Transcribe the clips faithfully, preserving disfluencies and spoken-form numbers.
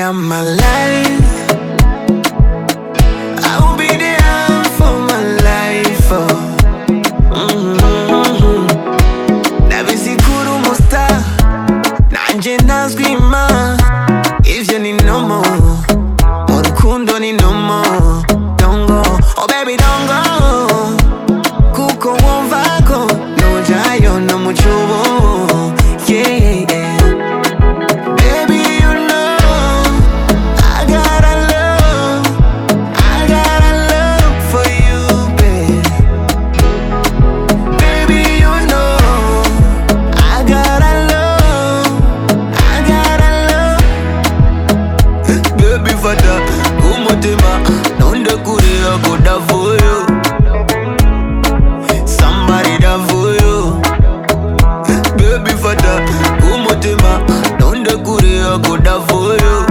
of my life. I will be there for my life. Oh. Mm-hmm. Navisikuru musta nanje nazwima ivyo ni no more. Urukundo ni no more. Don't go, oh baby don't go. Kuko wumvako nujayo no mucubo. Yeah, yeah. Baby you know I got a love, I got a love for you, babe. Baby you know I got a love, I got a love. Baby fata kumotema nonde kuria kuda for you. Somebody da for you. Baby fata kumotema nonde kuria kuda for you.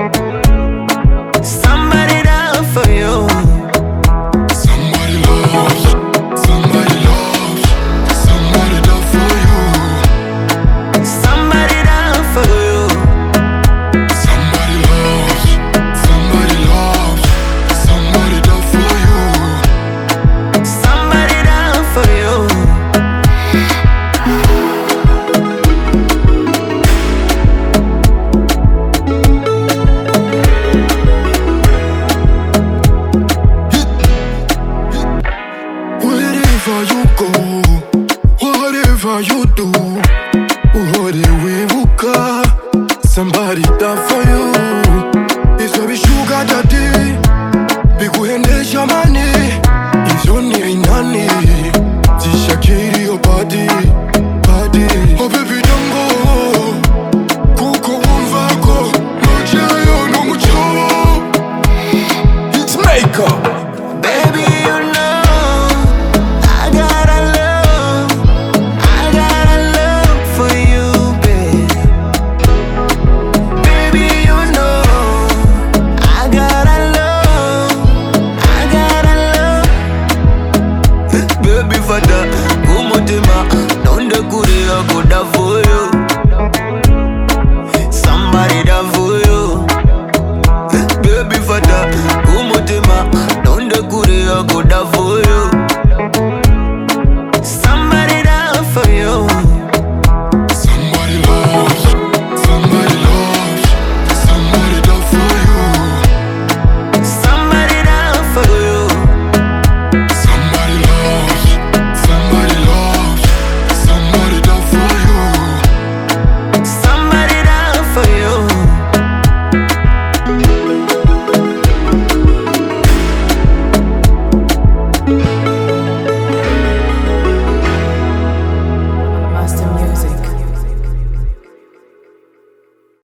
Somebody da for you. Somebody loves, somebody loves, somebody does for you. Somebody da for you. Somebody loves, somebody loves, somebody does for you. Somebody da for you. Wherever you go, whatever you do, whatever somebody done for you. It's a sugar daddy, bikuendesha money, it's only nani.